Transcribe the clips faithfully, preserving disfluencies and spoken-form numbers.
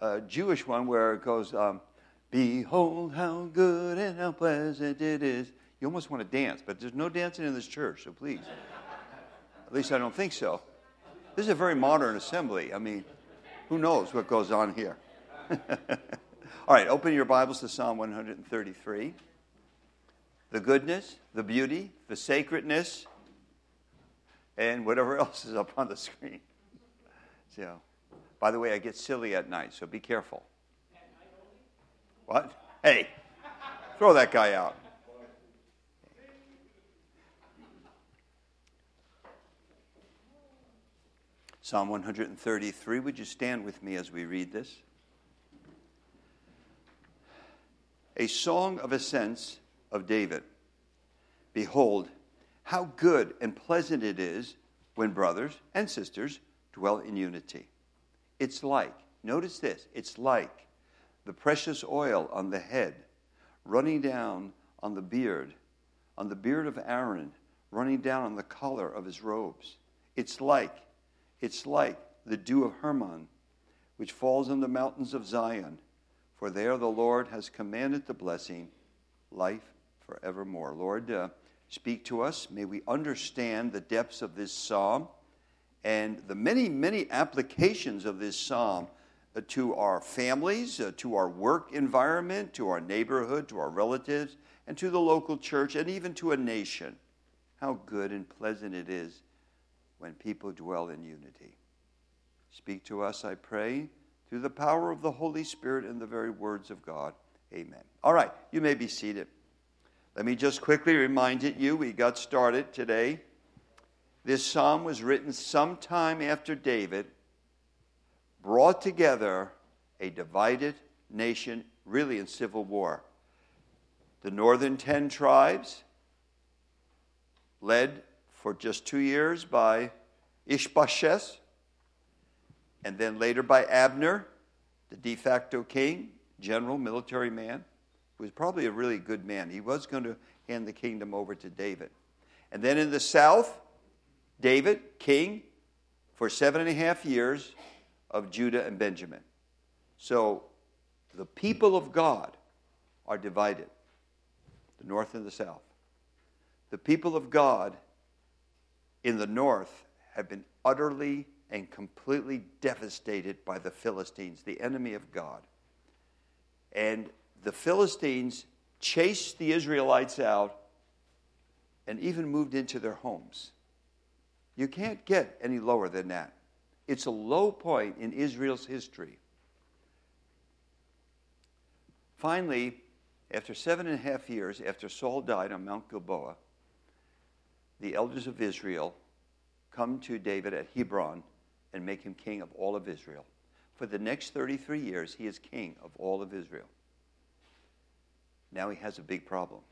a Jewish one where it goes, um, behold how good and how pleasant it is. You almost want to dance, but there's no dancing in this church, so please. At least I don't think so. This is a very modern assembly. I mean, who knows what goes on here? All right, open your Bibles to Psalm one thirty-three. The goodness, the beauty, the sacredness, and whatever else is up on the screen. So, by the way, I get silly at night, so be careful. What? Hey, throw that guy out. Psalm one thirty-three, would you stand with me as we read this? A song of ascents of David. Behold, how good and pleasant it is when brothers and sisters dwell in unity. It's like, notice this, it's like the precious oil on the head, running down on the beard, on the beard of Aaron, running down on the collar of his robes. It's like, it's like the dew of Hermon, which falls on the mountains of Zion. For there the Lord has commanded the blessing, life forevermore. Lord, uh, speak to us. May we understand the depths of this psalm and the many, many applications of this psalm uh, to our families, uh, to our work environment, to our neighborhood, to our relatives, and to the local church, and even to a nation. How good and pleasant it is when people dwell in unity. Speak to us, I pray, through the power of the Holy Spirit and the very words of God. Amen. All right, you may be seated. Let me just quickly remind you, we got started today. This psalm was written sometime after David brought together a divided nation, really in civil war. The northern ten tribes, led for just two years by Ishbosheth, and then later by Abner, the de facto king, general, military man, who was probably a really good man. He was going to hand the kingdom over to David. And then in the south, David, king, for seven and a half years of Judah and Benjamin. So the people of God are divided, the north and the south. The people of God in the north have been utterly and completely devastated by the Philistines, the enemy of God. And the Philistines chased the Israelites out and even moved into their homes. You can't get any lower than that. It's a low point in Israel's history. Finally, after seven and a half years, after Saul died on Mount Gilboa, the elders of Israel come to David at Hebron and make him king of all of Israel. For the next thirty-three years, he is king of all of Israel. Now he has a big problem.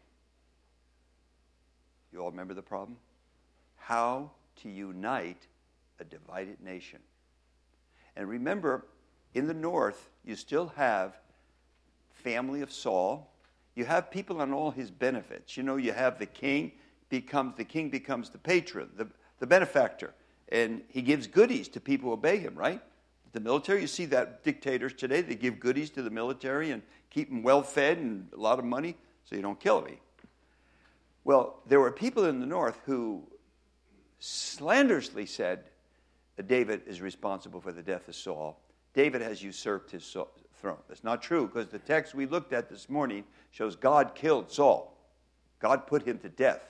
You all remember the problem? How to unite a divided nation. And remember, in the north, you still have family of Saul. You have people on all his benefits. You know, you have the king becomes the king becomes the patron, the, the benefactor. And he gives goodies to people who obey him, right? The military, you see that dictators today, they give goodies to the military and keep them well-fed and a lot of money so you don't kill me. Well, there were people in the north who slanderously said that David is responsible for the death of Saul. David has usurped his throne. That's not true because the text we looked at this morning shows God killed Saul. God put him to death.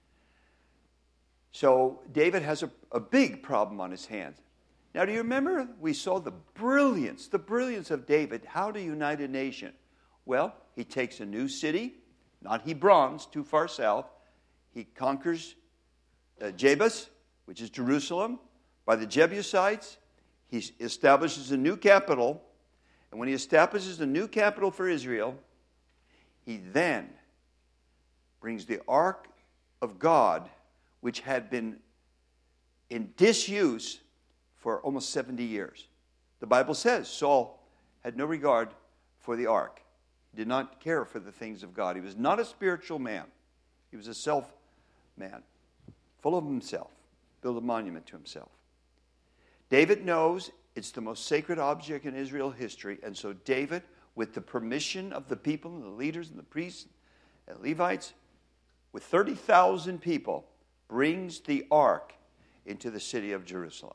So David has a, a big problem on his hands. Now, do you remember we saw the brilliance, the brilliance of David, how to unite a nation? Well, he takes a new city, not Hebron, too far south. He conquers uh, Jebus, which is Jerusalem, by the Jebusites. He establishes a new capital. And when he establishes a new capital for Israel, he then brings the Ark of God, which had been in disuse for almost seventy years. The Bible says Saul had no regard for the ark. He did not care for the things of God. He was not a spiritual man. He was a self man, full of himself, built a monument to himself. David knows It's the most sacred object in Israel history. And so David, with the permission of the people and the leaders and the priests and Levites, with thirty thousand people, brings the ark into the city of Jerusalem.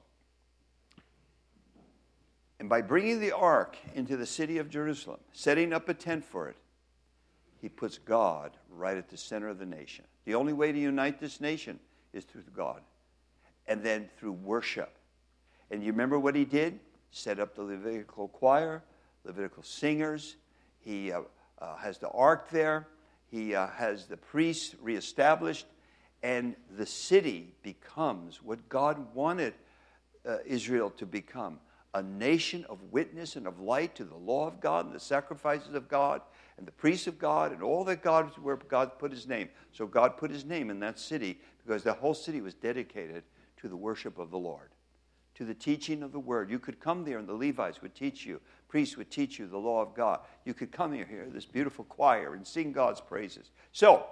And by bringing the ark into the city of Jerusalem, setting up a tent for it, he puts God right at the center of the nation. The only way to unite this nation is through God. And then through worship. And you remember what he did? Set up the Levitical choir, Levitical singers. He uh, uh, has the ark there. He uh, has the priests reestablished. And the city becomes what God wanted uh, Israel to become. A nation of witness and of light to the law of God and the sacrifices of God and the priests of God and all that God, where God put his name. So God put his name in that city because the whole city was dedicated to the worship of the Lord, to the teaching of the word. You could come there and the Levites would teach you. Priests would teach you the law of God. You could come here, hear this beautiful choir and sing God's praises. So,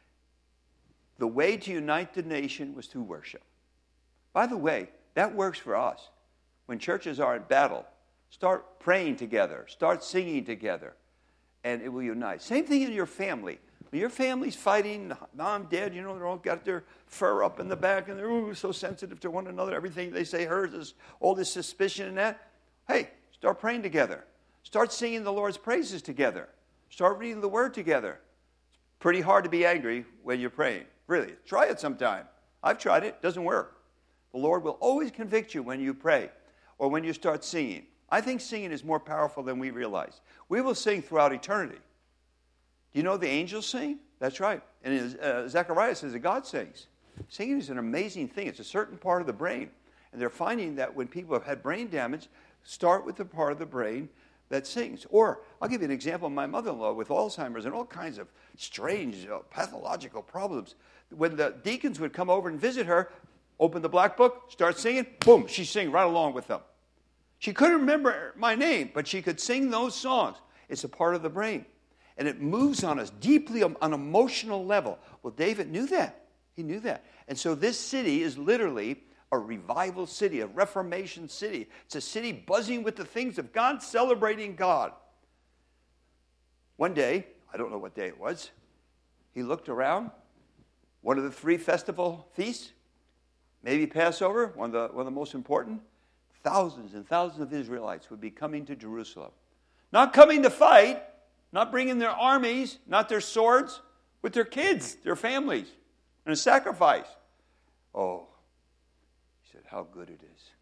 the way to unite the nation was through worship. By the way, that works for us. When churches are in battle, start praying together, start singing together, and it will unite. Same thing in your family. When your family's fighting, mom, dad, you know, they're all got their fur up in the back, and they're ooh, so sensitive to one another. Everything they say hurts, is all this suspicion and that. Hey, start praying together. Start singing the Lord's praises together. Start reading the Word together. It's pretty hard to be angry when you're praying. Really, try it sometime. I've tried it. It doesn't work. The Lord will always convict you when you pray or when you start singing. I think singing is more powerful than we realize. We will sing throughout eternity. Do you know the angels sing? That's right. And uh, Zechariah says that God sings. Singing is an amazing thing. It's a certain part of the brain. And they're finding that when people have had brain damage, start with the part of the brain that sings. Or, I'll give you an example of my mother-in-law with Alzheimer's and all kinds of strange uh, pathological problems. When the deacons would come over and visit her, open the black book, start singing, boom, she'd sing right along with them. She couldn't remember my name, but she could sing those songs. It's a part of the brain. And it moves on us deeply on an emotional level. Well, David knew that. He knew that. And so this city is literally a revival city, a reformation city. It's a city buzzing with the things of God, celebrating God. One day, I don't know what day it was, he looked around, one of the three festival feasts, maybe Passover, one of the, one of the most important, thousands and thousands of Israelites would be coming to Jerusalem. Not coming to fight, not bringing their armies, not their swords, with their kids, their families, and a sacrifice. Oh, he said, how good it is.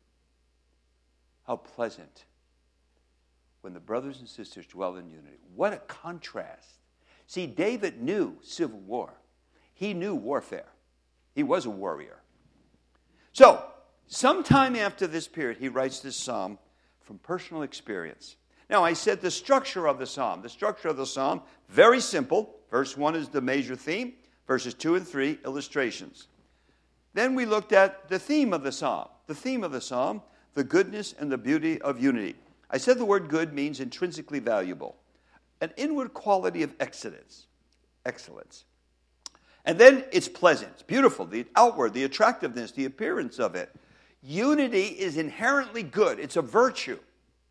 How pleasant when the brothers and sisters dwell in unity. What a contrast. See, David knew civil war. He knew warfare. He was a warrior. So, sometime after this period, he writes this psalm from personal experience. Now, I said the structure of the psalm. The structure of the psalm, very simple. Verse one is the major theme. Verses two and three, illustrations. Then we looked at the theme of the psalm. The theme of the psalm, the goodness and the beauty of unity. I said the word good means intrinsically valuable. An inward quality of excellence. Excellence. And then it's pleasant. It's beautiful. The outward, the attractiveness, the appearance of it. Unity is inherently good. It's a virtue.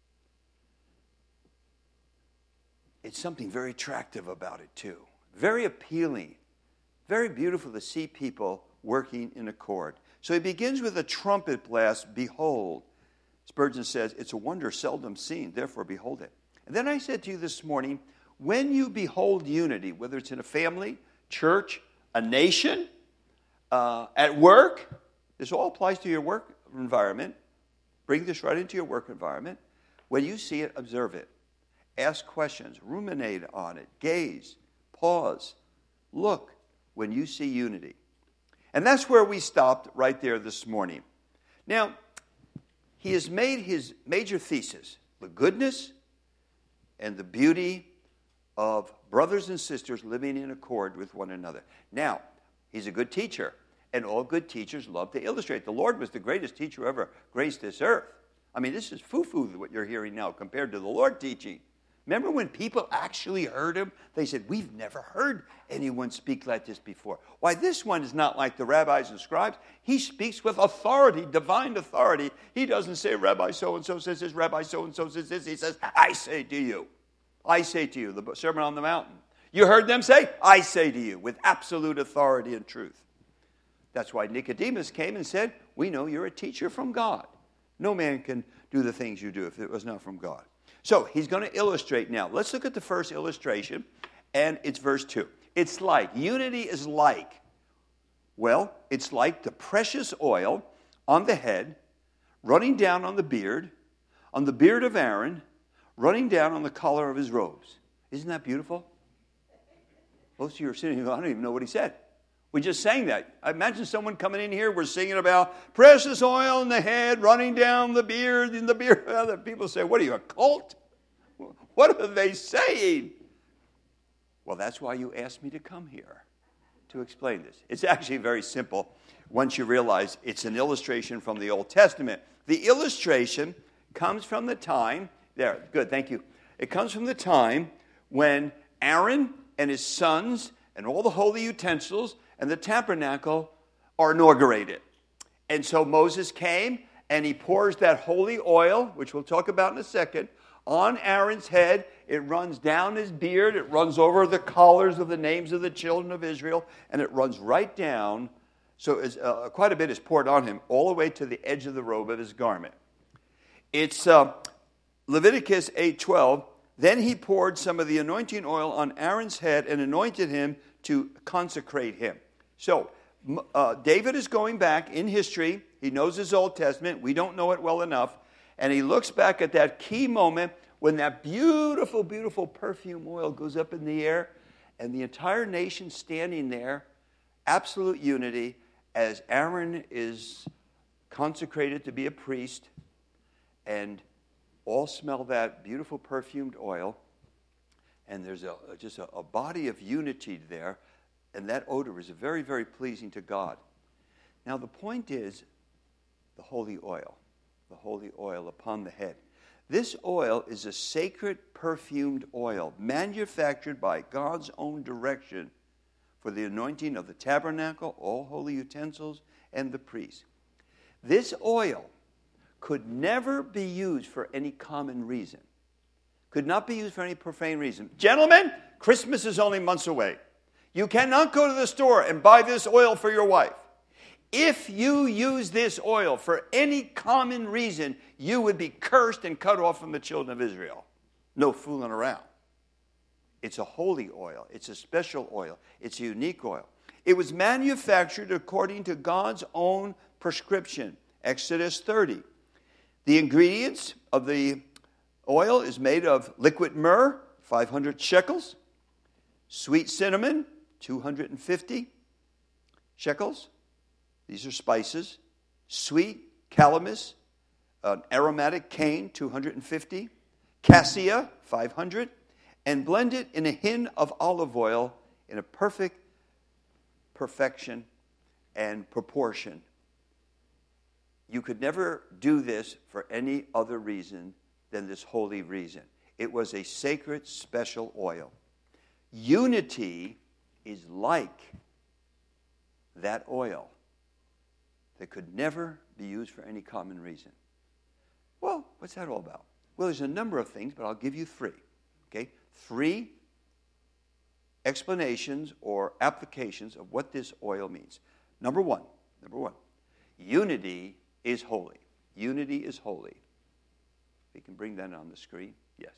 It's something very attractive about it, too. Very appealing. Very beautiful to see people working in accord. So he begins with a trumpet blast, behold. Spurgeon says, it's a wonder seldom seen, therefore behold it. And then I said to you this morning, when you behold unity, whether it's in a family, church, a nation, uh, at work, this all applies to your work environment. Bring this right into your work environment. When you see it, observe it. Ask questions, ruminate on it, gaze, pause, look when you see unity. And that's where we stopped right there this morning. Now, he has made his major thesis, the goodness and the beauty of brothers and sisters living in accord with one another. Now, he's a good teacher, and all good teachers love to illustrate. The Lord was the greatest teacher who ever graced this earth. I mean, this is foo-foo what you're hearing now compared to the Lord teaching. Remember when people actually heard him? They said, we've never heard anyone speak like this before. Why, this one is not like the rabbis and scribes. He speaks with authority, divine authority. He doesn't say, Rabbi so-and-so says this, Rabbi so-and-so says this. He says, I say to you. I say to you, the Sermon on the Mountain. You heard them say, I say to you, with absolute authority and truth. That's why Nicodemus came and said, we know you're a teacher from God. No man can do the things you do if it was not from God. So he's going to illustrate now. Let's look at the first illustration, and it's verse two. It's like, unity is like. Well, it's like the precious oil on the head, running down on the beard, on the beard of Aaron, running down on the collar of his robes. Isn't that beautiful? Most of you are sitting here, I don't even know what he said. We just sang that. I imagine someone coming in here, we're singing about precious oil in the head, running down the beard, in the beard. Other people say, what are you, a cult? What are they saying? Well, that's why you asked me to come here, to explain this. It's actually very simple once you realize it's an illustration from the Old Testament. The illustration comes from the time, there, good, thank you. It comes from the time when Aaron and his sons and all the holy utensils and the tabernacle are inaugurated. And so Moses came and he pours that holy oil, which we'll talk about in a second, on Aaron's head. It runs down his beard. It runs over the collars of the names of the children of Israel. And it runs right down. So it's, uh, quite a bit is poured on him, all the way to the edge of the robe of his garment. It's uh, Leviticus eight twelve. Then he poured some of the anointing oil on Aaron's head and anointed him to consecrate him. So uh, David is going back in history. He knows his Old Testament. We don't know it well enough. And he looks back at that key moment when that beautiful, beautiful perfume oil goes up in the air and the entire nation standing there, absolute unity, as Aaron is consecrated to be a priest, and all smell that beautiful perfumed oil, and there's a, just a, a body of unity there, and that odor is very, very pleasing to God. Now the point is the holy oil, the holy oil upon the head. This oil is a sacred perfumed oil manufactured by God's own direction for the anointing of the tabernacle, all holy utensils, and the priests. This oil could never be used for any common reason. Could not be used for any profane reason. Gentlemen, Christmas is only months away. You cannot go to the store and buy this oil for your wife. If you use this oil for any common reason, you would be cursed and cut off from the children of Israel. No fooling around. It's a holy oil. It's a special oil. It's a unique oil. It was manufactured according to God's own prescription. Exodus thirty. The ingredients of the oil is made of liquid myrrh, five hundred shekels, sweet cinnamon, two hundred fifty shekels. These are spices. Sweet calamus, an aromatic cane, two hundred fifty, cassia, five hundred, and blend it in a hin of olive oil in a perfect perfection and proportion. You could never do this for any other reason than this holy reason. It was a sacred, special oil. Unity is like that oil that could never be used for any common reason. Well, what's that all about? Well, there's a number of things, but I'll give you three. Okay? Three explanations or applications of what this oil means. Number one, number one, unity is holy. Unity is holy. We can bring that on the screen. Yes.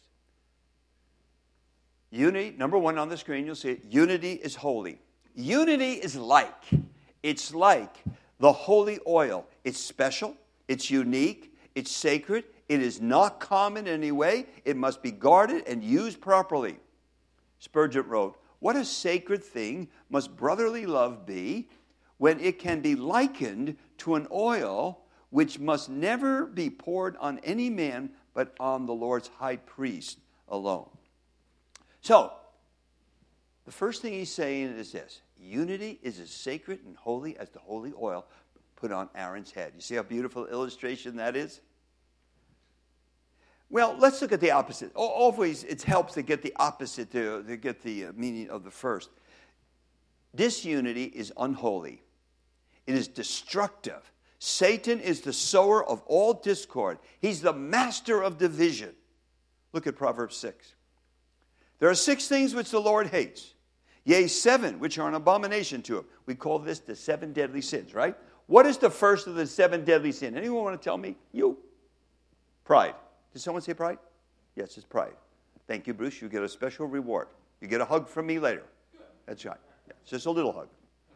Unity, number one on the screen, you'll see it. Unity is holy. Unity is like. It's like the holy oil. It's special. It's unique. It's sacred. It is not common in any way. It must be guarded and used properly. Spurgeon wrote, "What a sacred thing must brotherly love be when it can be likened to an oil which must never be poured on any man but on the Lord's high priest alone." So, the first thing he's saying is this: unity is as sacred and holy as the holy oil put on Aaron's head. You see how beautiful illustration that is? Well, let's look at the opposite. Always it helps to get the opposite to, to get the meaning of the first. Disunity is unholy. It is destructive. Satan is the sower of all discord. He's the master of division. Look at Proverbs six. There are six things which the Lord hates. Yea, seven which are an abomination to him. We call this the seven deadly sins, right? What is the first of the seven deadly sins? Anyone want to tell me? You. Pride. Did someone say pride? Yes, it's pride. Thank you, Bruce. You get a special reward. You get a hug from me later. That's right. Yeah, it's just a little hug.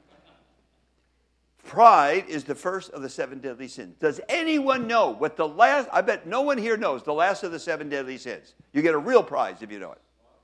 Pride is the first of the seven deadly sins. Does anyone know what the last, I bet no one here knows the last of the seven deadly sins. You get a real prize if you know it.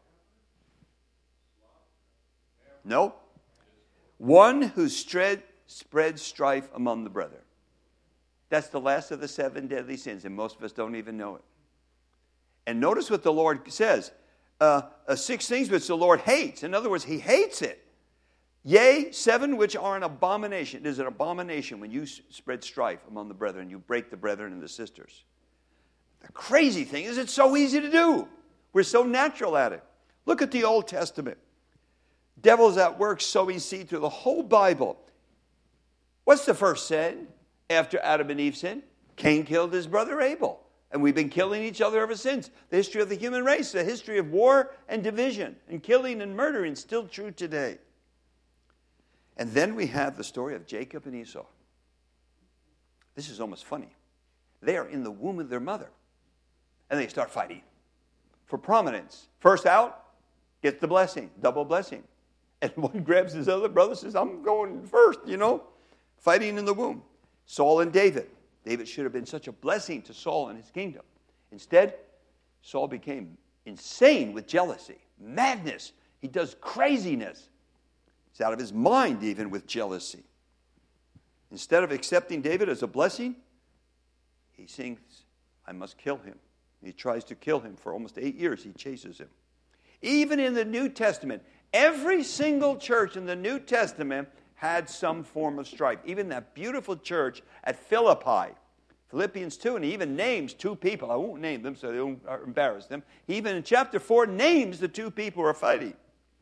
No? One who spread, spreads strife among the brethren. That's the last of the seven deadly sins, and most of us don't even know it. And notice what the Lord says. Uh, uh, six things which the Lord hates. In other words, he hates it. Yea, seven which are an abomination. It is an abomination when you s- spread strife among the brethren. You break the brethren and the sisters. The crazy thing is it's so easy to do. We're so natural at it. Look at the Old Testament. Devil's at work sowing seed through the whole Bible. What's the first sin after Adam and Eve sinned? Cain killed his brother Abel. And we've been killing each other ever since. The history of the human race, the history of war and division and killing and murdering, still true today. And then we have the story of Jacob and Esau. This is almost funny. They are in the womb of their mother. And they start fighting for prominence. First out, gets the blessing, double blessing. And one grabs his other brother and says, I'm going first, you know, fighting in the womb. Saul and David. David should have been such a blessing to Saul and his kingdom. Instead, Saul became insane with jealousy, madness. He does craziness. He's out of his mind even with jealousy. Instead of accepting David as a blessing, he thinks, I must kill him. He tries to kill him for almost eight years. He chases him. Even in the New Testament, every single church in the New Testament had some form of strife. Even that beautiful church at Philippi, Philippians two, and he even names two people. I won't name them so they don't embarrass them. He even in chapter four names the two people who are fighting.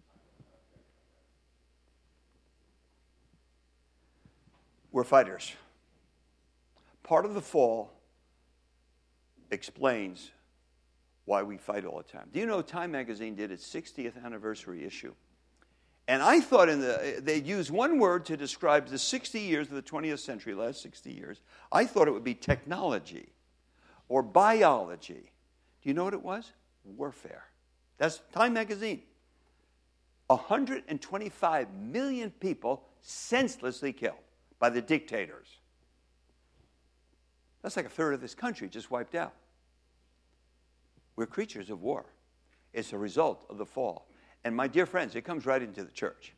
We're fighters. Part of the fall explains why we fight all the time. Do you know Time Magazine did its sixtieth anniversary issue? And I thought in the they'd use one word to describe the sixty years of the twentieth century, last sixty years. I thought it would be technology or biology. Do you know what it was? Warfare. That's Time Magazine. one hundred twenty-five million people senselessly killed by the dictators. That's like a third of this country just wiped out. We're creatures of war. It's a result of the fall. And my dear friends, it comes right into the church.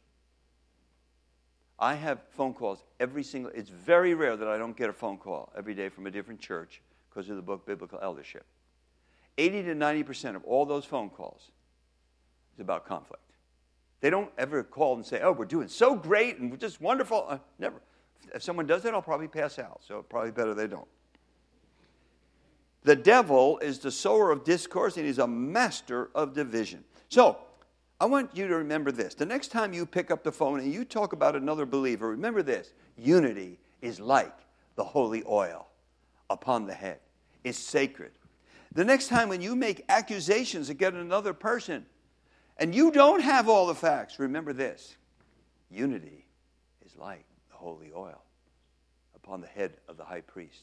I have phone calls every single, it's very rare that I don't get a phone call every day from a different church because of the book Biblical Eldership. eighty to ninety percent of all those phone calls is about conflict. They don't ever call and say, oh, we're doing so great and we're just wonderful. Uh, never. If someone does that, I'll probably pass out. So probably better they don't. The devil is the sower of discourse, and he's a master of division. So, I want you to remember this. The next time you pick up the phone and you talk about another believer, remember this. Unity is like the holy oil upon the head. It's sacred. The next time when you make accusations against another person, and you don't have all the facts, remember this. Unity is like the holy oil upon the head of the high priest.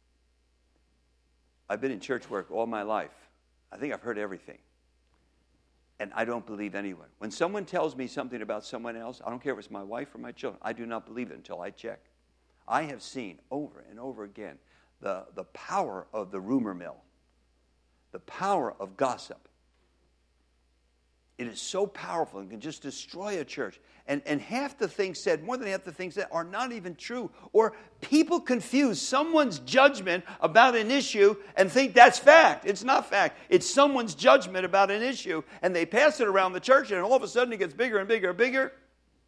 I've been in church work all my life. I think I've heard everything. And I don't believe anyone. When someone tells me something about someone else, I don't care if it's my wife or my children, I do not believe it until I check. I have seen over and over again the, the power of the rumor mill, the power of gossip. It is so powerful and can just destroy a church. And, and half the things said, more than half the things said, are not even true. Or people confuse someone's judgment about an issue and think that's fact. It's not fact. It's someone's judgment about an issue. And they pass it around the church and all of a sudden it gets bigger and bigger and bigger.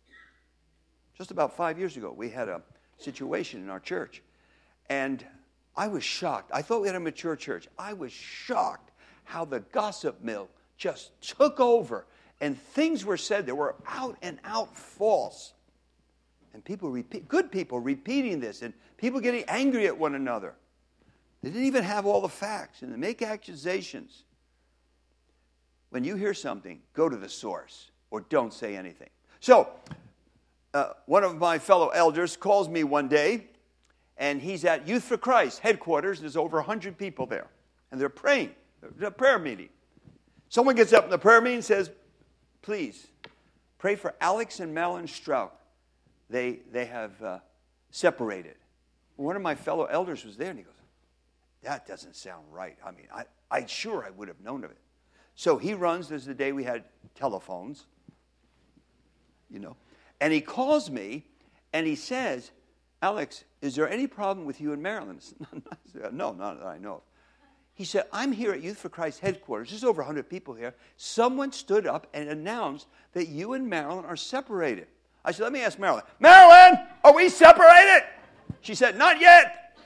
Just about five years ago, we had a situation in our church. And I was shocked. I thought we had a mature church. I was shocked how the gossip mill just took over. And things were said that were out and out false. And people repeat, good people repeating this, and people getting angry at one another. They didn't even have all the facts, and they make accusations. When you hear something, go to the source, or don't say anything. So, uh, one of my fellow elders calls me one day, and he's at Youth for Christ headquarters. There's over one hundred people there, and they're praying. There's a prayer meeting. Someone gets up in the prayer meeting and says, please, pray for Alex and Marilyn Strauch. They, they have uh, separated. One of my fellow elders was there, and he goes, that doesn't sound right. I mean, I, I sure I would have known of it. So he runs, this is the day we had telephones, you know, and he calls me, and he says, Alex, is there any problem with you and Marilyn? I said, no, not that I know of. He said, I'm here at Youth for Christ headquarters. There's over one hundred people here. Someone stood up and announced that you and Marilyn are separated. I said, let me ask Marilyn. Marilyn, are we separated? She said, not yet.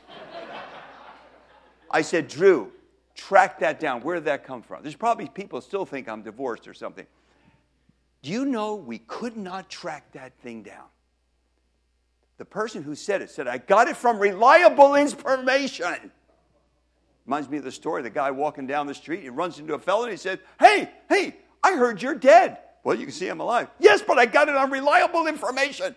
I said, Drew, track that down. Where did that come from? There's probably people still think I'm divorced or something. Do you know we could not track that thing down? The person who said it said, I got it from reliable information. Reminds me of the story, the guy walking down the street, he runs into a fellow and he said, hey, hey, I heard you're dead. Well, you can see I'm alive. Yes, but I got it on reliable information.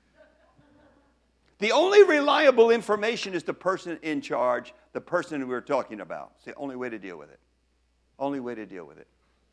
The only reliable information is the person in charge, the person we're talking about. It's the only way to deal with it. Only way to deal with it.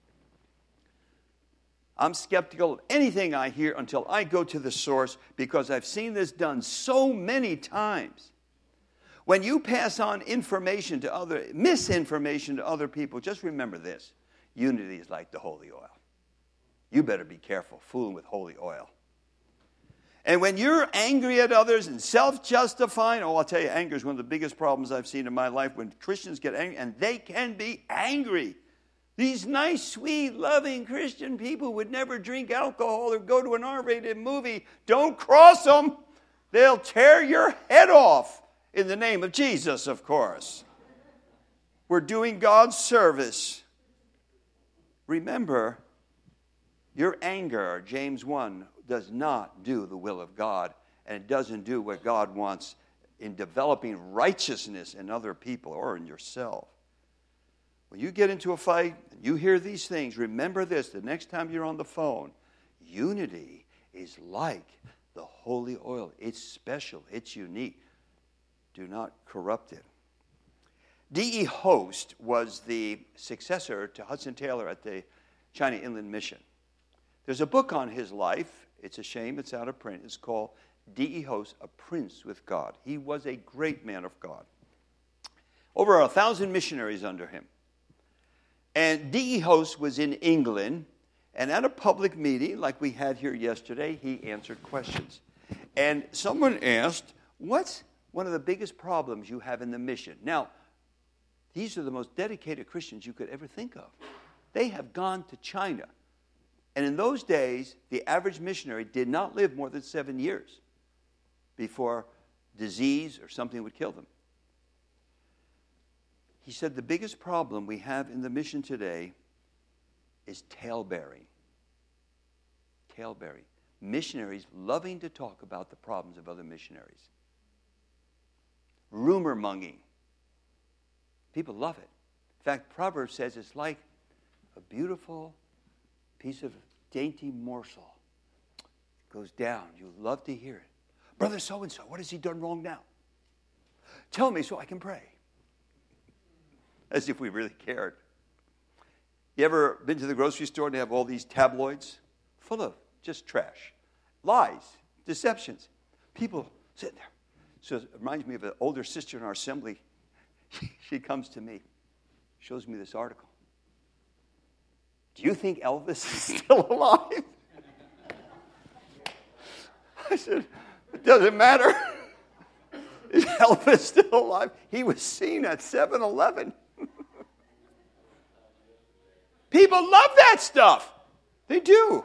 I'm skeptical of anything I hear until I go to the source because I've seen this done so many times. When you pass on information to other, misinformation to other people, just remember this. Unity is like the holy oil. You better be careful fooling with holy oil. And when you're angry at others and self-justifying, oh, I'll tell you, anger is one of the biggest problems I've seen in my life when Christians get angry, and they can be angry. These nice, sweet, loving Christian people would never drink alcohol or go to an R-rated movie. Don't cross them. They'll tear your head off. In the name of Jesus, of course. We're doing God's service. Remember, your anger, James one, does not do the will of God, and it doesn't do what God wants in developing righteousness in other people or in yourself. When you get into a fight and you hear these things, remember this, the next time you're on the phone, unity is like the holy oil. It's special. It's unique. Do not corrupt it. D E Host was the successor to Hudson Taylor at the China Inland Mission. There's a book on his life. It's a shame it's out of print. It's called D E Host, A Prince with God. He was a great man of God. Over a thousand missionaries under him. And D E Host was in England, and at a public meeting like we had here yesterday, he answered questions. And someone asked, what's one of the biggest problems you have in the mission? Now, these are the most dedicated Christians you could ever think of. They have gone to China. And in those days, the average missionary did not live more than seven years before disease or something would kill them. He said the biggest problem we have in the mission today is talebearing. Talebearing. Missionaries loving to talk about the problems of other missionaries. Rumor monging. People love it. In fact, Proverbs says it's like a beautiful piece of dainty morsel. It goes down. You love to hear it. Brother so-and-so, what has he done wrong now? Tell me so I can pray. As if we really cared. You ever been to the grocery store and they have all these tabloids full of just trash, lies, deceptions? People sitting there. So it reminds me of an older sister in our assembly. She comes to me, shows me this article. Do you think Elvis is still alive? I said, it doesn't matter. Is Elvis still alive? He was seen at seven eleven. People love that stuff. They do.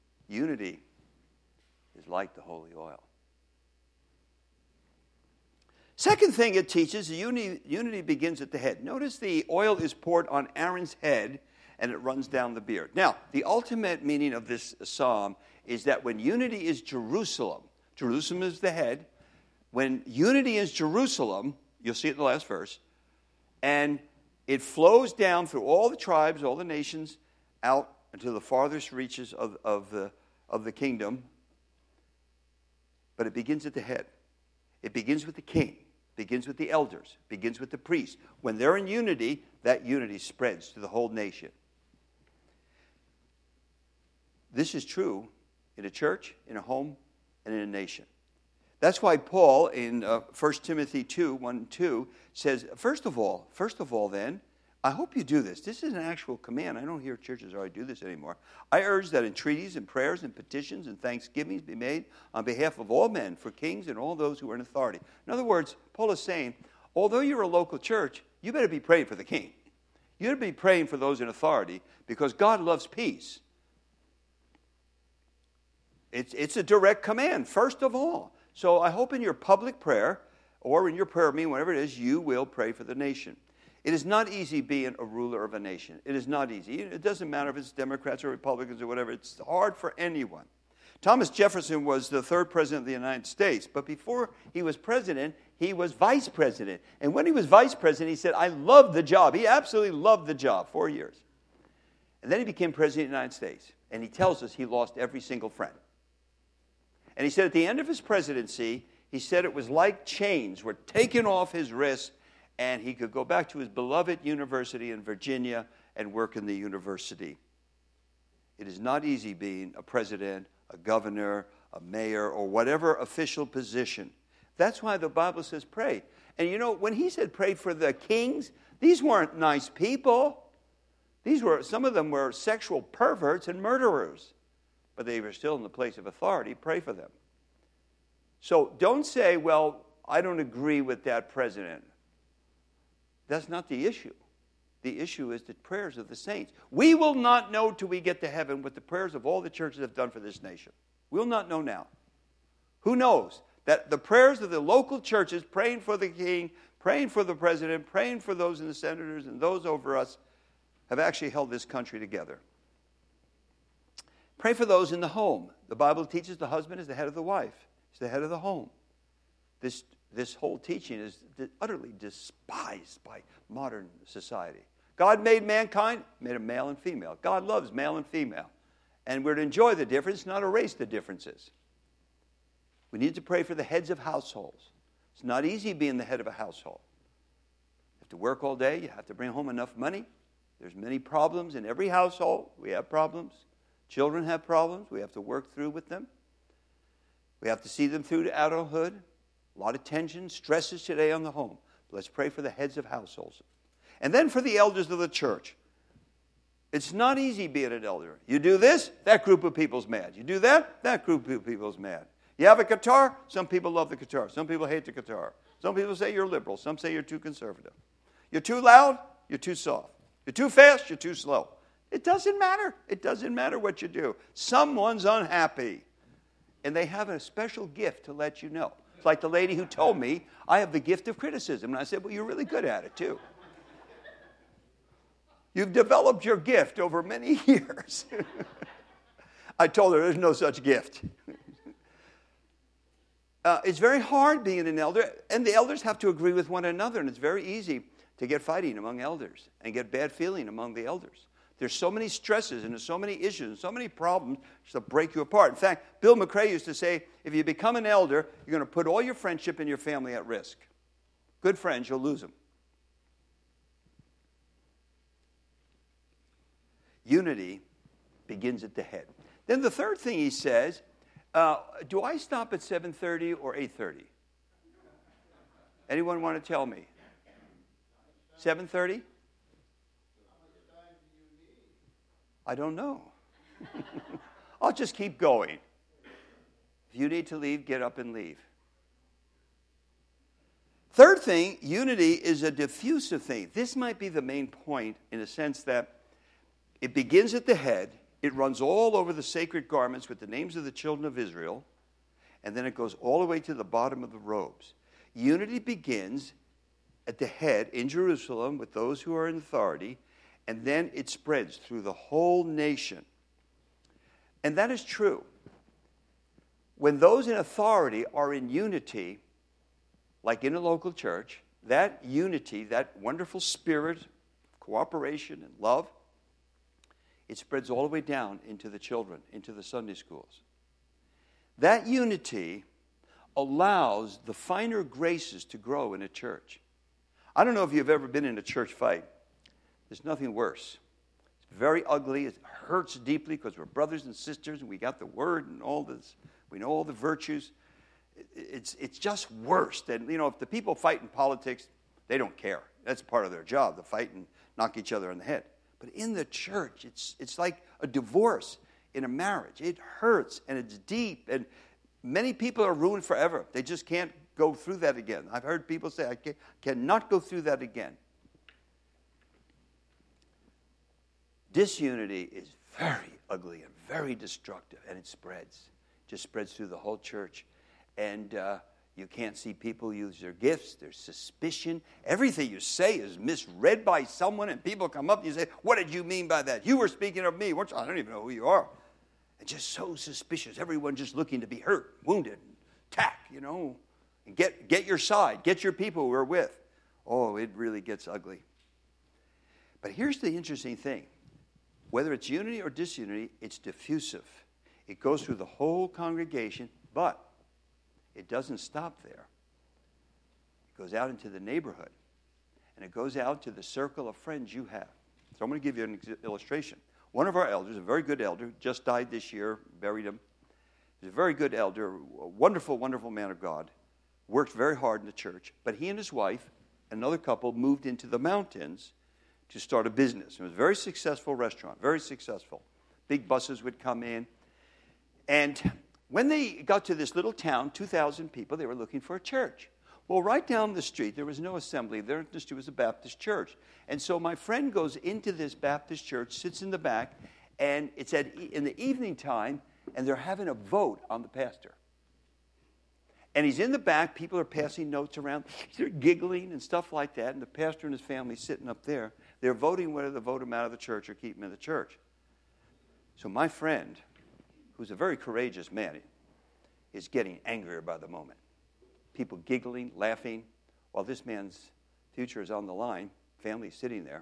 Unity is like the holy oil. Second thing it teaches, unity, unity begins at the head. Notice the oil is poured on Aaron's head and it runs down the beard. Now, the ultimate meaning of this psalm is that when unity is Jerusalem, Jerusalem is the head. When unity is Jerusalem, you'll see it in the last verse, and it flows down through all the tribes, all the nations, out into the farthest reaches of, of, the, of the kingdom. But it begins at the head. It begins with the king. It begins with the elders. It begins with the priests. When they're in unity, that unity spreads to the whole nation. This is true in a church, in a home, and in a nation. That's why Paul in uh, First Timothy two, one and two says, first of all, first of all then, I hope you do this. This is an actual command. I don't hear churches already do this anymore. I urge that entreaties and prayers and petitions and thanksgivings be made on behalf of all men, for kings and all those who are in authority. In other words, Paul is saying, although you're a local church, you better be praying for the king. You better be praying for those in authority because God loves peace. It's, it's a direct command, first of all. So I hope in your public prayer or in your prayer meeting, whatever it is, you will pray for the nation. It is not easy being a ruler of a nation. It is not easy. It doesn't matter if it's Democrats or Republicans or whatever. It's hard for anyone. Thomas Jefferson was the third president of the United States, but before he was president, he was vice president. And when he was vice president, he said, I love the job. He absolutely loved the job, four years. And then he became president of the United States. And he tells us he lost every single friend. And he said at the end of his presidency, he said it was like chains were taken off his wrists and he could go back to his beloved university in Virginia and work in the university. It is not easy being a president, a governor, a mayor, or whatever official position. That's why the Bible says pray. And you know, when he said pray for the kings, these weren't nice people. These were, some of them were sexual perverts and murderers. But they were still in the place of authority. Pray for them. So don't say, well, I don't agree with that president. That's not the issue. The issue is the prayers of the saints. We will not know till we get to heaven what the prayers of all the churches have done for this nation. We'll not know now. Who knows that the prayers of the local churches, praying for the king, praying for the president, praying for those in the senators and those over us, have actually held this country together. Pray for those in the home. The Bible teaches the husband is the head of the wife. He's the head of the home. This, this whole teaching is utterly despised by modern society. God made mankind, made them male and female. God loves male and female. And we're to enjoy the difference, not erase the differences. We need to pray for the heads of households. It's not easy being the head of a household. You have to work all day. You have to bring home enough money. There's many problems in every household. We have problems. Children have problems. We have to work through with them. We have to see them through to adulthood. A lot of tension, stresses today on the home. But let's pray for the heads of households. And then for the elders of the church. It's not easy being an elder. You do this, that group of people's mad. You do that, that group of people's mad. You have a guitar, some people love the guitar. Some people hate the guitar. Some people say you're liberal. Some say you're too conservative. You're too loud, you're too soft. You're too fast, you're too slow. It doesn't matter. It doesn't matter what you do. Someone's unhappy. And they have a special gift to let you know. It's like the lady who told me, I have the gift of criticism. And I said, well, you're really good at it, too. You've developed your gift over many years. I told her there's no such gift. uh, it's very hard being an elder. And the elders have to agree with one another. And it's very easy to get fighting among elders and get bad feeling among the elders. There's so many stresses and there's so many issues and so many problems to break you apart. In fact, Bill McRae used to say, if you become an elder, you're going to put all your friendship and your family at risk. Good friends, you'll lose them. Unity begins at the head. Then the third thing he says, uh, do I stop at seven thirty or eight thirty? Anyone want to tell me? seven thirty? I don't know. I'll just keep going. If you need to leave, get up and leave. Third thing, unity is a diffusive thing. This might be the main point in a sense that it begins at the head, it runs all over the sacred garments with the names of the children of Israel, and then it goes all the way to the bottom of the robes. unity begins at the head in Jerusalem with those who are in authority, and then it spreads through the whole nation. And that is true. When those in authority are in unity, like in a local church, that unity, that wonderful spirit, cooperation and love, it spreads all the way down into the children, into the Sunday schools. That unity allows the finer graces to grow in a church. I don't know if you've ever been in a church fight. There's nothing worse. It's very ugly. It hurts deeply because we're brothers and sisters and we got the word and all this. We know all the virtues. It's, it's just worse than, you know, if the people fight in politics, they don't care. That's part of their job, to fight and knock each other on the head. But in the church, it's, it's like a divorce in a marriage. It hurts and it's deep, and many people are ruined forever. They just can't go through that again. I've heard people say, I can, cannot go through that again. Disunity is very ugly and very destructive, and it spreads. It just spreads through the whole church. And uh, you can't see people use their gifts. There's suspicion. Everything you say is misread by someone, and people come up and you say, what did you mean by that? You were speaking of me. Weren't you? I don't even know who you are. And just so suspicious. Everyone just looking to be hurt, wounded, attack, you know. And get, get your side. Get your people we're with. Oh, it really gets ugly. But here's the interesting thing. Whether it's unity or disunity, it's diffusive. It goes through the whole congregation, but it doesn't stop there. It goes out into the neighborhood, and it goes out to the circle of friends you have. So I'm going to give you an illustration. One of our elders, a very good elder, just died this year, buried him. He's a very good elder, a wonderful, wonderful man of God, worked very hard in the church, but he and his wife, another couple, moved into the mountains to start a business. It was a very successful restaurant, very successful. Big buses would come in. And when they got to this little town, two thousand people, they were looking for a church. Well, right down the street, there was no assembly. There was a Baptist church. And so my friend goes into this Baptist church, sits in the back, and it's at in the evening time, and they're having a vote on the pastor. And he's in the back. People are passing notes around. They're giggling and stuff like that. And the pastor and his family sitting up there. They're voting whether to vote him out of the church or keep him in the church. So my friend, who's a very courageous man, is getting angrier by the moment. People giggling, laughing, while this man's future is on the line. Family's sitting there.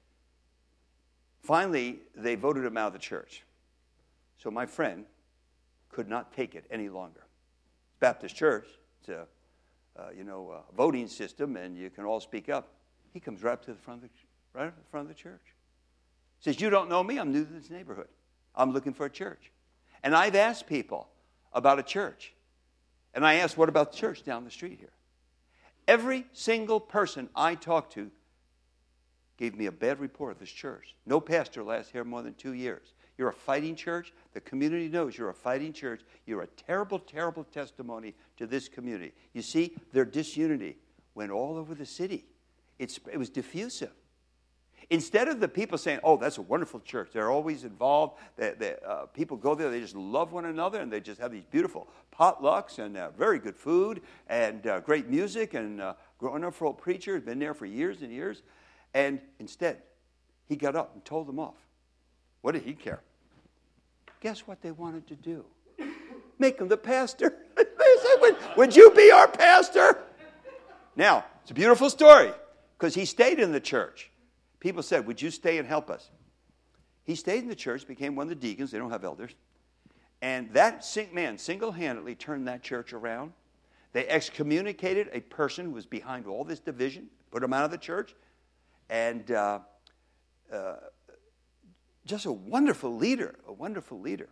Finally, they voted him out of the church. So my friend could not take it any longer. Baptist church, it's a uh, you know a voting system, and you can all speak up. He comes right up to the front of the, right up to the front of the church. Says, "You don't know me. I'm new to this neighborhood. I'm looking for a church." And I've asked people about a church. And I asked, what about the church down the street here? Every single person I talked to gave me a bad report of this church. No pastor lasts here more than two years. You're a fighting church. The community knows you're a fighting church. You're a terrible, terrible testimony to this community. You see, their disunity went all over the city. It's, it was diffusive. Instead of the people saying, oh, that's a wonderful church, they're always involved, they, they, uh, people go there, they just love one another, and they just have these beautiful potlucks and uh, very good food and uh, great music, and uh, wonderful preacher, has been there for years and years. And instead, he got up and told them off. What did he care? Guess what they wanted to do? Make him the pastor. They said, would, would you be our pastor? Now, it's a beautiful story, because he stayed in the church. People said, would you stay and help us? He stayed in the church, became one of the deacons. They don't have elders. And that man single-handedly turned that church around. They excommunicated a person who was behind all this division, put him out of the church. And uh, uh, just a wonderful leader, a wonderful leader.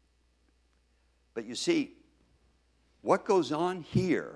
But you see, what goes on here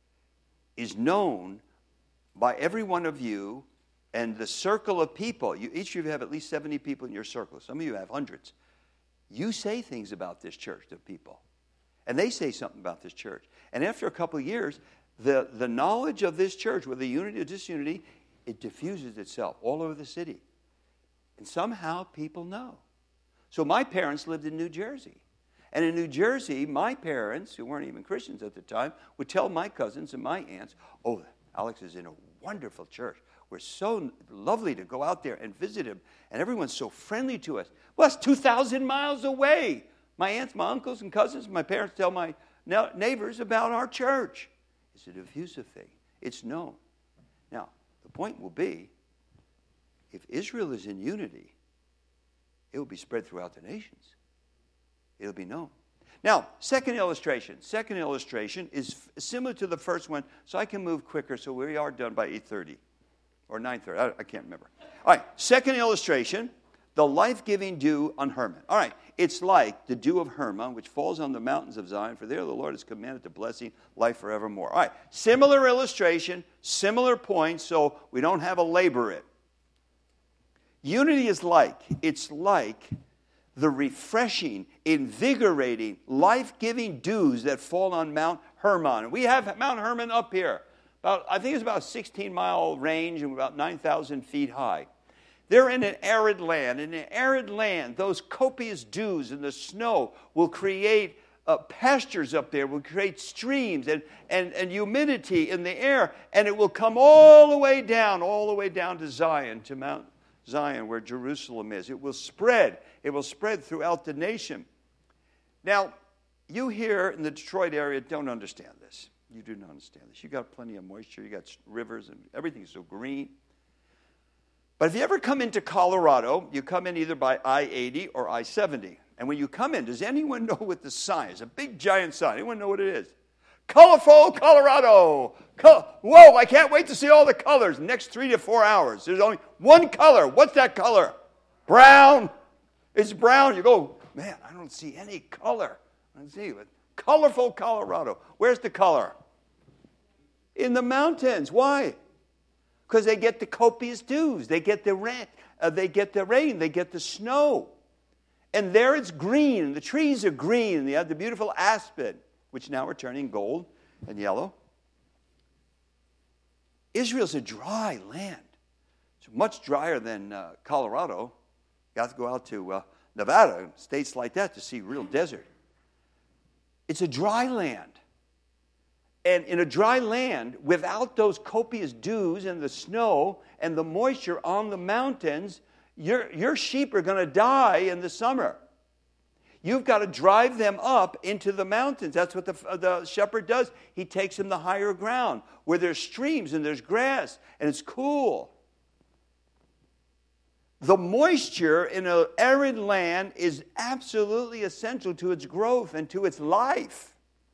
is known by every one of you. And the circle of people, you, each of you have at least seventy people in your circle. Some of you have hundreds. You say things about this church to people. And they say something about this church. And after a couple of years, the, the knowledge of this church, whether unity or disunity, it diffuses itself all over the city. And somehow people know. So my parents lived in New Jersey. And in New Jersey, my parents, who weren't even Christians at the time, would tell my cousins and my aunts, oh, Alex is in a wonderful church. We're so lovely to go out there and visit him. And everyone's so friendly to us. Well, that's two thousand miles away. My aunts, my uncles, and cousins, my parents tell my neighbors about our church. It's a diffusive thing. It's known. Now, the point will be, if Israel is in unity, it will be spread throughout the nations. It'll be known. Now, second illustration. Second illustration is f- similar to the first one, so I can move quicker, so we are done by eight thirty. Or nine thirty, I, I can't remember. All right, second illustration, the life-giving dew on Hermon. All right, it's like the dew of Hermon, which falls on the mountains of Zion, for there the Lord has commanded the blessing, life forevermore. All right, similar illustration, similar point, so we don't have to labor it. Unity is like, it's like the refreshing, invigorating, life-giving dews that fall on Mount Hermon. We have Mount Hermon up here. About, I think it's about a sixteen-mile range and about nine thousand feet high. They're in an arid land. In an arid land, those copious dews and the snow will create uh, pastures up there, will create streams and, and, and humidity in the air, and it will come all the way down, all the way down to Zion, to Mount Zion, where Jerusalem is. It will spread. It will spread throughout the nation. Now, you here in the Detroit area don't understand this. You do not understand this. You got plenty of moisture. You got rivers and everything's so green. But if you ever come into Colorado, you come in either by I eighty or I seventy. And when you come in, does anyone know what the sign is? A big giant sign. Anyone know what it is? Colorful Colorado. Col- Whoa, I can't wait to see all the colors. Next three to four hours. There's only one color. What's that color? Brown. It's brown. You go, man, I don't see any color. I don't see it. Colorful Colorado. Where's the color? In the mountains. Why? Because they get the copious dews. They get the rain. Uh, they get the rain. They get the snow. And there it's green. The trees are green. And they have the beautiful aspen, which now are turning gold and yellow. Israel's a dry land. It's much drier than uh, Colorado. You have to go out to uh, Nevada, states like that, to see real desert. It's a dry land. And in a dry land, without those copious dews and the snow and the moisture on the mountains, your, your sheep are going to die in the summer. You've got to drive them up into the mountains. That's what the, the shepherd does. He takes them to higher ground where there's streams and there's grass and it's cool. The moisture in an arid land is absolutely essential to its growth and to its life.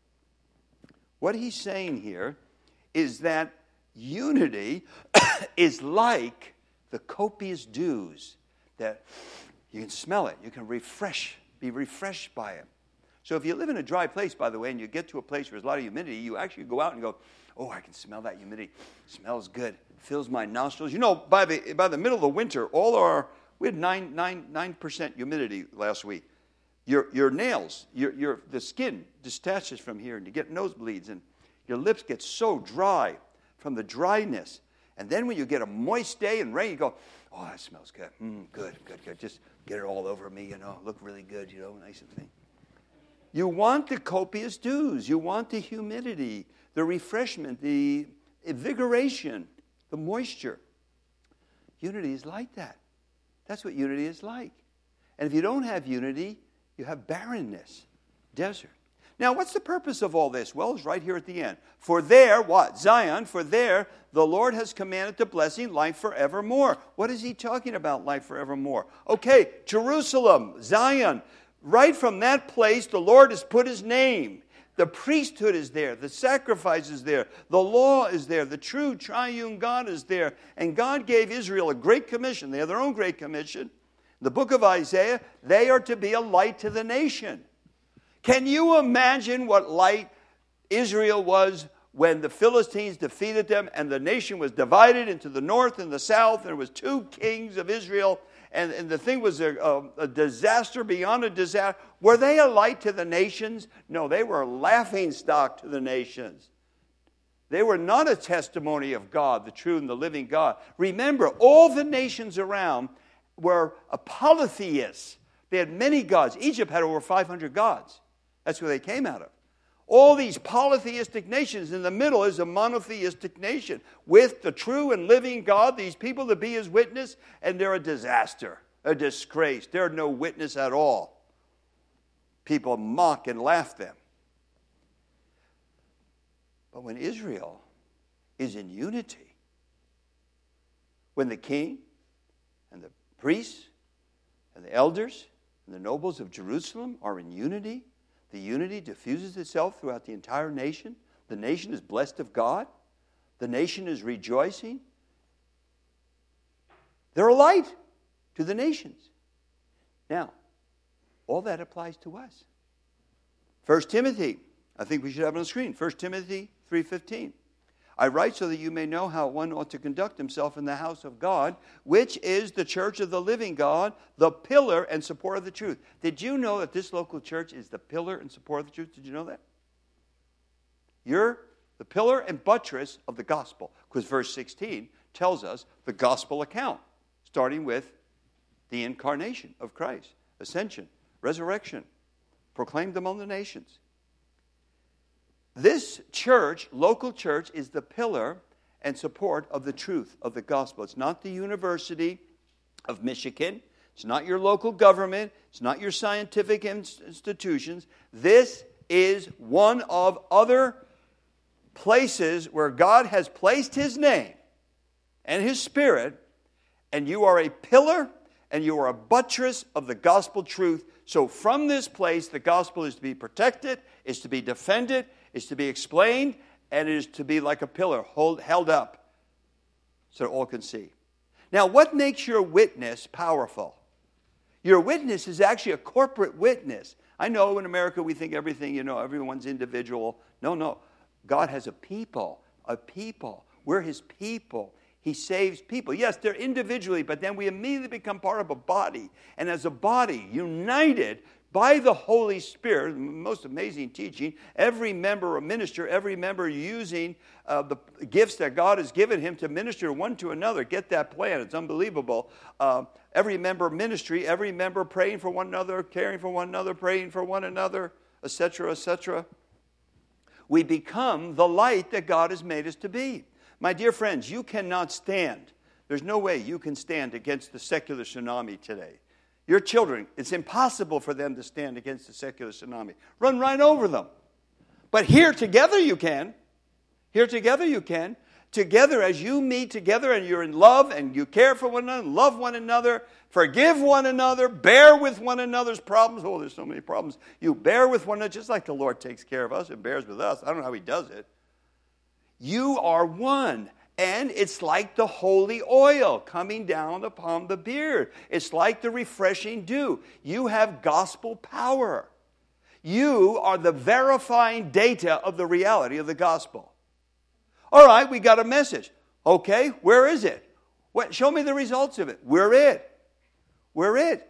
What he's saying here is that unity is like the copious dews that you can smell it. You can refresh, be refreshed by it. So if you live in a dry place, by the way, and you get to a place where there's a lot of humidity, you actually go out and go, oh, I can smell that humidity. It smells good. Fills my nostrils. You know, by the by the middle of the winter, all our we had nine nine nine percent humidity last week. Your your nails, your your the skin detaches from here, and you get nosebleeds, and your lips get so dry from the dryness. And then when you get a moist day and rain, you go, oh, that smells good. Mm, good, good, good. Just get it all over me, you know. Look really good, you know, nice and thing. You want the copious dews. You want the humidity, the refreshment, the invigoration, the moisture. Unity is like that. That's what unity is like. And if you don't have unity, you have barrenness, desert. Now, what's the purpose of all this? Well, it's right here at the end. For there, what? Zion, for there, the Lord has commanded the blessing, life forevermore. What is he talking about, life forevermore? Okay, Jerusalem, Zion. Right from that place, the Lord has put his name. The priesthood is there. The sacrifice is there. The law is there. The true triune God is there. And God gave Israel a great commission. They have their own great commission. The book of Isaiah, they are to be a light to the nation. Can you imagine what light Israel was when the Philistines defeated them and the nation was divided into the north and the south, and there was two kings of Israel, and, and the thing was a, a, a disaster beyond a disaster? Were they a light to the nations? No, they were a laughingstock to the nations. They were not a testimony of God, the true and the living God. Remember, all the nations around were polytheists. They had many gods. Egypt had over five hundred gods. That's where they came out of. All these polytheistic nations, in the middle is a monotheistic nation with the true and living God, these people to be his witness, and they're a disaster, a disgrace. They're no witness at all. People mock and laugh them. But when Israel is in unity, when the king and the priests and the elders and the nobles of Jerusalem are in unity, the unity diffuses itself throughout the entire nation. The nation is blessed of God. The nation is rejoicing. They're a light to the nations. Now, all that applies to us. First Timothy, I think we should have it on the screen. First Timothy three fifteen. I write so that you may know how one ought to conduct himself in the house of God, which is the church of the living God, the pillar and support of the truth. Did you know that this local church is the pillar and support of the truth? Did you know that? You're the pillar and buttress of the gospel, because verse sixteen tells us the gospel account, starting with the incarnation of Christ, ascension, resurrection, proclaimed among the nations. This church, local church, is the pillar and support of the truth of the gospel. It's not the University of Michigan. It's not your local government. It's not your scientific institutions. This is one of other places where God has placed his name and his spirit, and you are a pillar and you are a buttress of the gospel truth. So from this place, the gospel is to be protected, is to be defended, is to be explained, and it is to be like a pillar hold, held up so all can see. Now, what makes your witness powerful? Your witness is actually a corporate witness. I know in America we think everything, you know, everyone's individual. No, no. God has a people, a people. We're his people. He saves people. Yes, they're individually, but then we immediately become part of a body. And as a body, united by the Holy Spirit, most amazing teaching, every member a minister, every member using uh, the gifts that God has given him to minister one to another. Get that plan. It's unbelievable. Uh, every member ministry, every member praying for one another, caring for one another, praying for one another, et cetera, et cetera. We become the light that God has made us to be. My dear friends, you cannot stand. There's no way you can stand against the secular tsunami today. Your children, it's impossible for them to stand against the secular tsunami. Run right over them. But here together you can. Here together you can. Together as you meet together and you're in love and you care for one another, love one another, forgive one another, bear with one another's problems. Oh, there's so many problems. You bear with one another just like the Lord takes care of us and bears with us. I don't know how he does it. You are one. And it's like the holy oil coming down upon the beard. It's like the refreshing dew. You have gospel power. You are the verifying data of the reality of the gospel. All right, we got a message. Okay, where is it? What? Show me the results of it. We're it. We're it.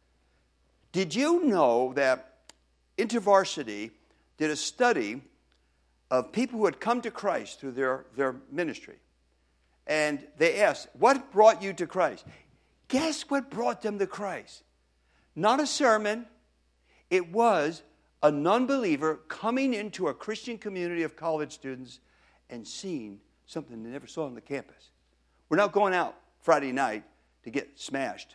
Did you know that InterVarsity did a study of people who had come to Christ through their, their ministry? And they asked, what brought you to Christ? Guess what brought them to Christ? Not a sermon. It was a non-believer coming into a Christian community of college students and seeing something they never saw on the campus. We're not going out Friday night to get smashed.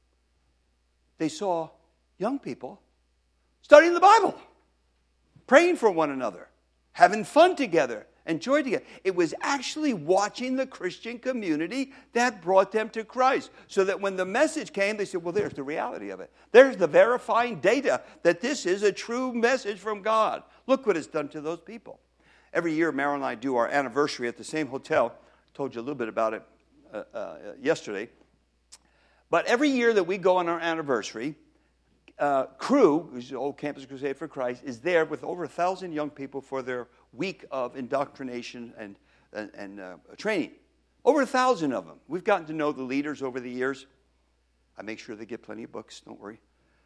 They saw young people studying the Bible, praying for one another, having fun together, enjoy together. It was actually watching the Christian community that brought them to Christ. So that when the message came, they said, well, there's the reality of it. There's the verifying data that this is a true message from God. Look what it's done to those people. Every year, Marilyn and I do our anniversary at the same hotel. I told you a little bit about it uh, uh, yesterday. But every year that we go on our anniversary, uh, Cru, which is the old Campus Crusade for Christ, is there with over a thousand young people for their week of indoctrination and, and, and uh, training. Over a thousand of them. We've gotten to know the leaders over the years. I make sure they get plenty of books, don't worry.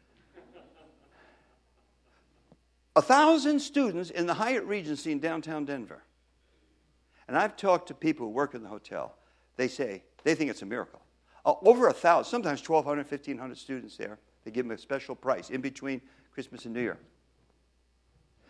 A thousand students in the Hyatt Regency in downtown Denver. And I've talked to people who work in the hotel. They say, they think it's a miracle. Uh, over a thousand, sometimes twelve hundred, fifteen hundred students there. They give them a special price in between Christmas and New Year.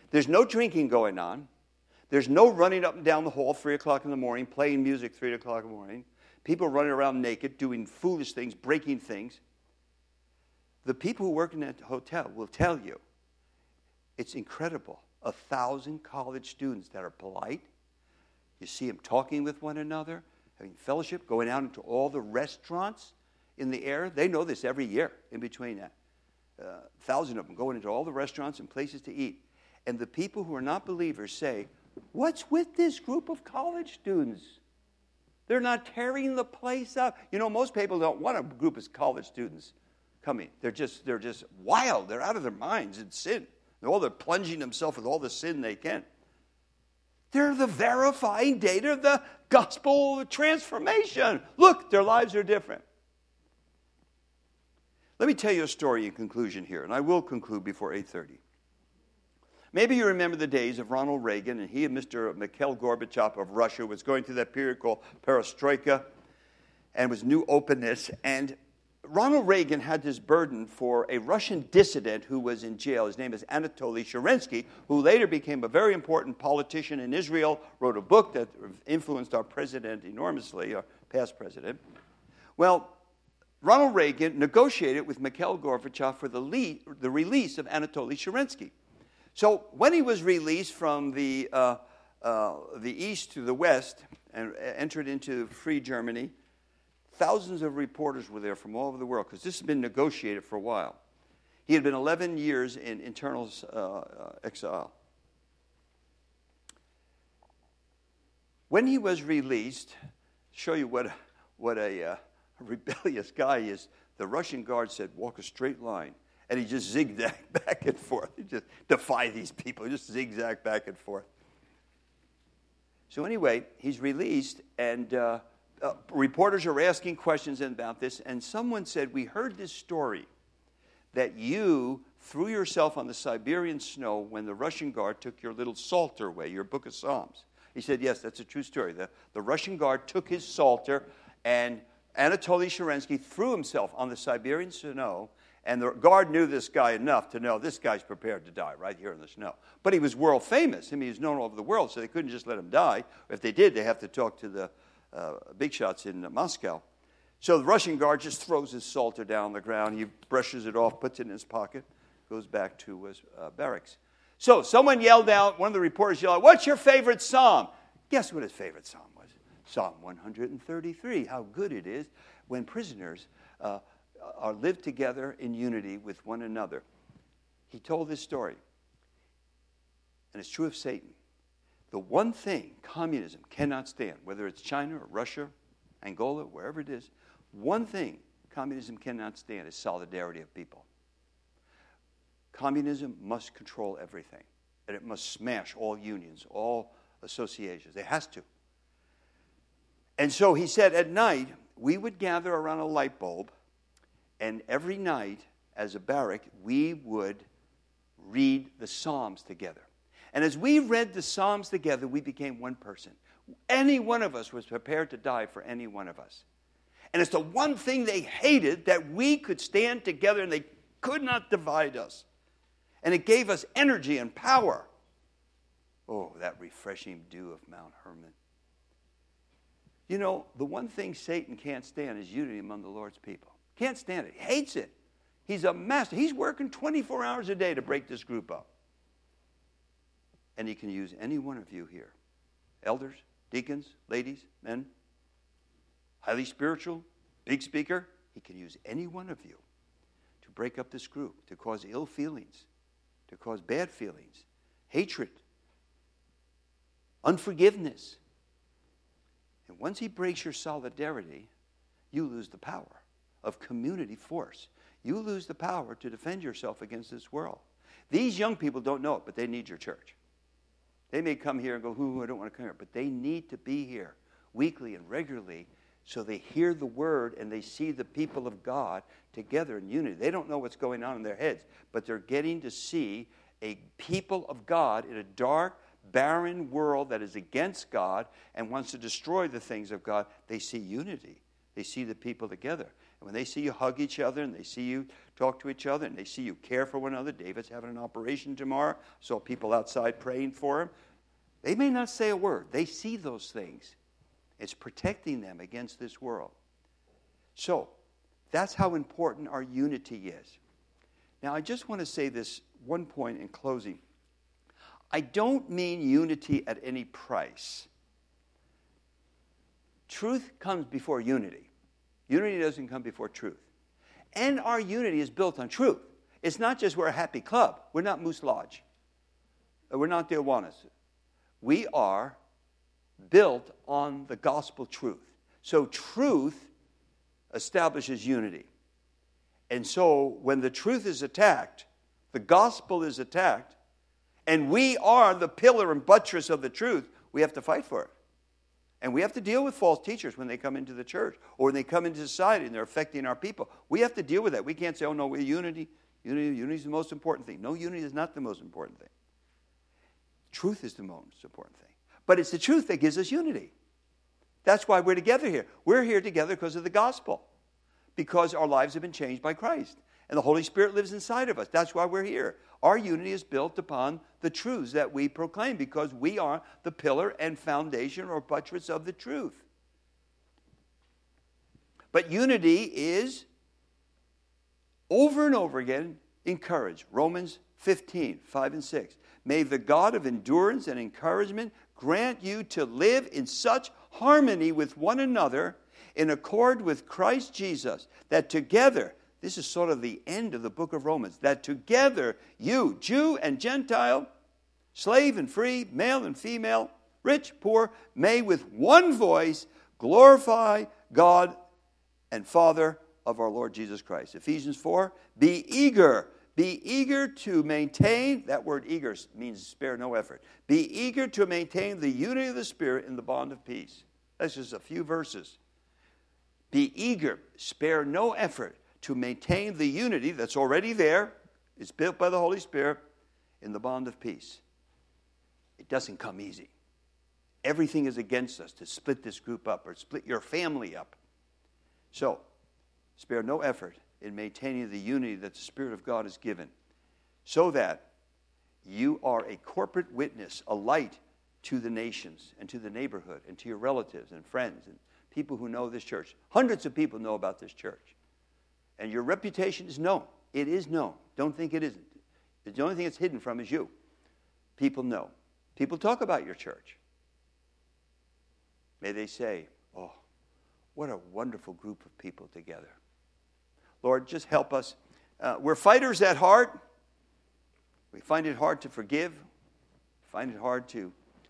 There's no drinking going on. There's no running up and down the hall three o'clock in the morning, playing music three o'clock in the morning. People running around naked, doing foolish things, breaking things. The people who work in that hotel will tell you it's incredible. A thousand college students that are polite. You see them talking with one another, having fellowship, going out into all the restaurants in the area. They know this every year in between that. Uh, a thousand of them going into all the restaurants and places to eat. And the people who are not believers say, what's with this group of college students? They're not tearing the place up. You know, most people don't want a group of college students coming. They're just, they're just wild. They're out of their minds in sin. They're all they're plunging themselves with all the sin they can. They're the verifying data of the gospel transformation. Look, their lives are different. Let me tell you a story in conclusion here, and I will conclude before eight thirty. Maybe you remember the days of Ronald Reagan, and he and Mister Mikhail Gorbachev of Russia was going through that period called perestroika, and was new openness. And Ronald Reagan had this burden for a Russian dissident who was in jail. His name is Anatoly Sharansky, who later became a very important politician in Israel, wrote a book that influenced our president enormously, our past president. Well, Ronald Reagan negotiated with Mikhail Gorbachev for the, lead, the release of Anatoly Sharansky. So when he was released from the, uh, uh, the east to the west and entered into free Germany, thousands of reporters were there from all over the world because this had been negotiated for a while. He had been eleven years in internal uh, uh, exile. When he was released, to show you what, what a uh, rebellious guy he is, the Russian guard said, walk a straight line. And he just zigzagged back and forth. He just defied these people, just zigzag back and forth. So anyway, he's released, and uh, uh, reporters are asking questions about this, and someone said, we heard this story that you threw yourself on the Siberian snow when the Russian guard took your little psalter away, your book of Psalms. He said, yes, that's a true story. The, the Russian guard took his psalter, and Anatoly Sharansky threw himself on the Siberian snow. And the guard knew this guy enough to know this guy's prepared to die right here in the snow. But he was world famous. I mean, he was known all over the world, so they couldn't just let him die. If they did, they have to talk to the uh, big shots in uh, Moscow. So the Russian guard just throws his psalter down on the ground. He brushes it off, puts it in his pocket, goes back to his uh, barracks. So someone yelled out, one of the reporters yelled out, what's your favorite psalm? Guess what his favorite psalm was? Psalm one hundred thirty-three. How good it is when prisoners Uh, are lived together in unity with one another. He told this story, and it's true of Satan. The one thing communism cannot stand, whether it's China or Russia, Angola, wherever it is, one thing communism cannot stand is solidarity of people. Communism must control everything, and it must smash all unions, all associations. It has to. And so he said at night, we would gather around a light bulb, and every night, as a barrack, we would read the Psalms together. And as we read the Psalms together, we became one person. Any one of us was prepared to die for any one of us. And it's the one thing they hated, that we could stand together and they could not divide us. And it gave us energy and power. Oh, that refreshing dew of Mount Hermon. You know, the one thing Satan can't stand is unity among the Lord's people. Can't stand it. He hates it. He's a master. He's working twenty-four hours a day to break this group up. And he can use any one of you here. Elders, deacons, ladies, men, highly spiritual, big speaker. He can use any one of you to break up this group, to cause ill feelings, to cause bad feelings, hatred, unforgiveness. And once he breaks your solidarity, you lose the power of community force. You lose the power to defend yourself against this world. These young people don't know it, but they need your church. They may come here and go, ooh, I don't want to come here. But they need to be here weekly and regularly so they hear the word and they see the people of God together in unity. They don't know what's going on in their heads, but they're getting to see a people of God in a dark, barren world that is against God and wants to destroy the things of God. They see unity. They see the people together. And when they see you hug each other and they see you talk to each other and they see you care for one another, David's having an operation tomorrow, saw people outside praying for him. They may not say a word. They see those things. It's protecting them against this world. So, that's how important our unity is. Now, I just want to say this one point in closing. I don't mean unity at any price. Truth comes before unity. Unity doesn't come before truth. And our unity is built on truth. It's not just we're a happy club. We're not Moose Lodge. We're not the Awanas. We are built on the gospel truth. So truth establishes unity. And so when the truth is attacked, the gospel is attacked, and we are the pillar and buttress of the truth, we have to fight for it. And we have to deal with false teachers when they come into the church or when they come into society and they're affecting our people. We have to deal with that. We can't say, oh, no, we're unity. Unity, unity is the most important thing. No, unity is not the most important thing. Truth is the most important thing. But it's the truth that gives us unity. That's why we're together here. We're here together because of the gospel. Because our lives have been changed by Christ. And the Holy Spirit lives inside of us. That's why we're here. Our unity is built upon the truths that we proclaim because we are the pillar and foundation or buttress of the truth. But unity is, over and over again, encouraged. Romans fifteen, five and six. May the God of endurance and encouragement grant you to live in such harmony with one another in accord with Christ Jesus, that together, this is sort of the end of the book of Romans, that together you, Jew and Gentile, slave and free, male and female, rich, poor, may with one voice glorify God and Father of our Lord Jesus Christ. Ephesians four, be eager. Be eager to maintain, that word eager means spare no effort. Be eager to maintain the unity of the Spirit in the bond of peace. That's just a few verses. Be eager, spare no effort to maintain the unity that's already there. It's built by the Holy Spirit in the bond of peace. It doesn't come easy. Everything is against us to split this group up or split your family up. So, spare no effort in maintaining the unity that the Spirit of God has given, so that you are a corporate witness, a light to the nations and to the neighborhood and to your relatives and friends and people who know this church. Hundreds of people know about this church. And your reputation is known. It is known. Don't think it isn't. The only thing it's hidden from is you. People know. People talk about your church. May they say, oh, what a wonderful group of people together. Lord, just help us. Uh, we're fighters at heart. We find it hard to forgive. Find it hard to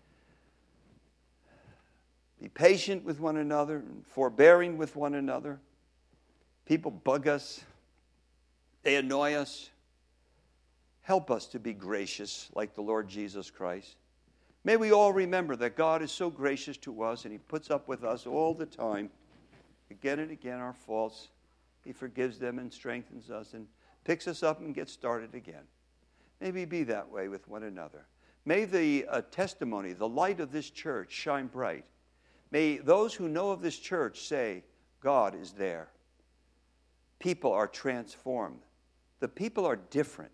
be patient with one another and forbearing with one another. People bug us. They annoy us. Help us to be gracious like the Lord Jesus Christ. May we all remember that God is so gracious to us and He puts up with us all the time. Again and again our faults. He forgives them and strengthens us and picks us up and gets started again. May we be that way with one another. May the uh, testimony, the light of this church shine bright. May those who know of this church say, God is there. People are transformed. The people are different.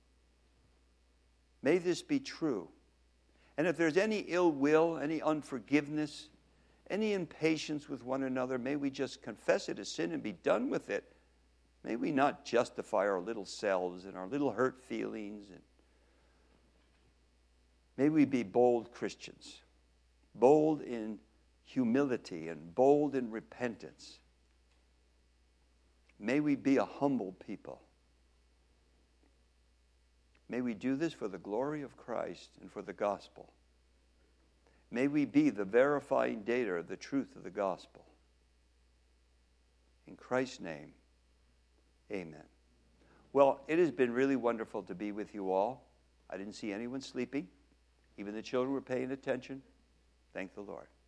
May this be true. And if there's any ill will, any unforgiveness, any impatience with one another, may we just confess it as sin and be done with it. May we not justify our little selves and our little hurt feelings. And may we be bold Christians, bold in humility and bold in repentance. May we be a humble people. May we do this for the glory of Christ and for the gospel. May we be the verifying data of the truth of the gospel. In Christ's name, amen. Well, it has been really wonderful to be with you all. I didn't see anyone sleeping. Even the children were paying attention. Thank the Lord.